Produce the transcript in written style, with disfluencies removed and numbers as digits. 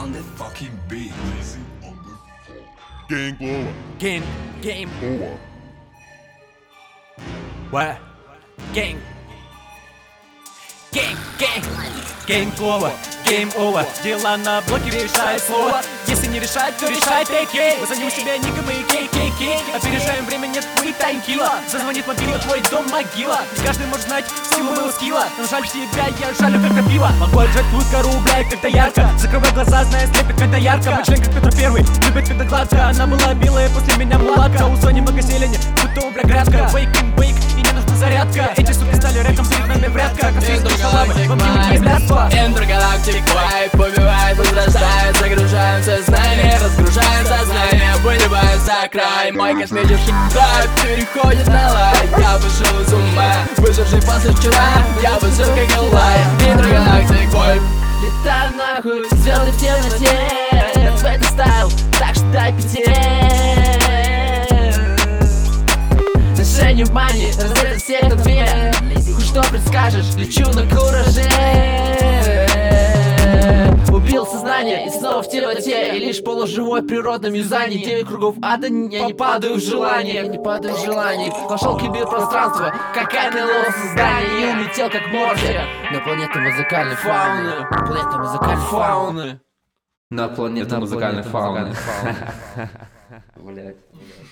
on the fucking beat. Game over. Game Over. What? Gang over, game over. Дела на блоке решает слово. Если не решает, то решает AK. Мы зовем себя ником и KKK. Опережаем время, нет мы таймкила. Зазвонит мобильный, твой дом могила. Не каждый может знать силу моего скилла. Но жаль себя, я жалю как крапива. Могу отжать твою кору, блядь, как-то ярко. Закрывай глаза, зная, слепит как-то ярко. Мой член как Петр Первый, любит когда гладко. Она была белая, после меня мулатка. У Сони много зелени, будто у бля грядка. Wake and bake, и не нужна зарядка. Эти суки стали рэком, перед нами врядка. Как свист шалавы, вам не блядство. Интергалактик вайп убивает, возрастает, загружаем сознание, разгружаем сознание, выливаем за край. Мой косметический драйв переходит на лай. Я вышел из ума, выживший после вчера. Я вышел как Элай. Интергалактик вайп. Летай нахуй, звезды в темноте. Это стайл, так что дай пятерь. Решение внимания, раздето всех на две. Хоть что предскажешь, лечу на кураже. Убил сознание и снова в темноте. И лишь полуживой в природном юзании. 9 кругов ада, я не падаю в желании. Я не падаю в желании. Пошел к киберпространство, как НЛО создание. И улетел как Морфи на планету музыкальной фауны. На планету музыкальной фауны. На планету музыкальной фауны. Блять.